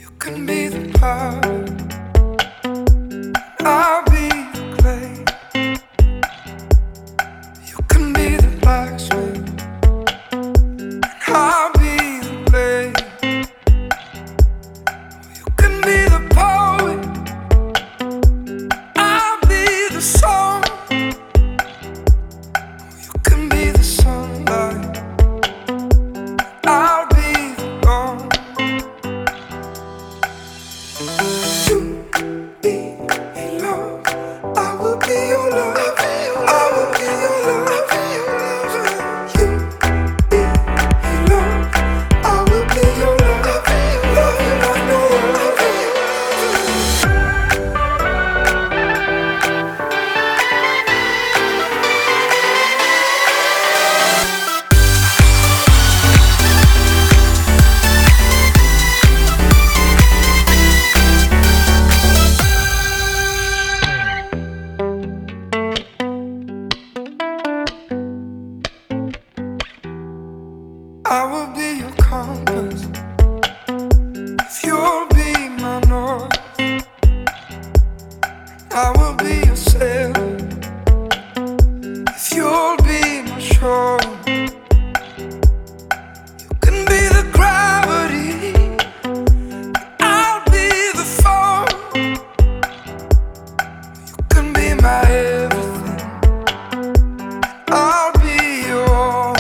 You can be the power, I'll be the clay. You can be the blacksmith, and I'll be the blade. You can be the poet, I'll be the song. You can be the sunlight, I'll be the dawn. You be love, I will be your love. I will be your love. You be love, I will be your love. Love you like no other. I will be your compass if you'll be my north. I will be your sailor if you'll be my shore. You can be the gravity, I'll be the fall. You can be my everything, I'll be your all.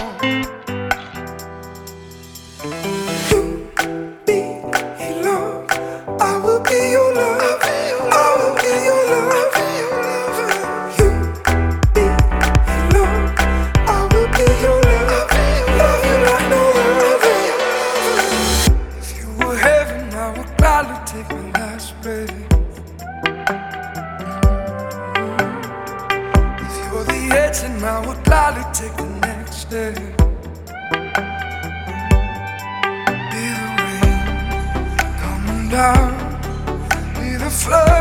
You be love, I will be your love. I will be your love. You be love, I will be your love. Love you like no other. If you were heaven, I would gladly take my last breath. If you're the edge, then I would gladly take the next step. Be the rain coming down, be the flood.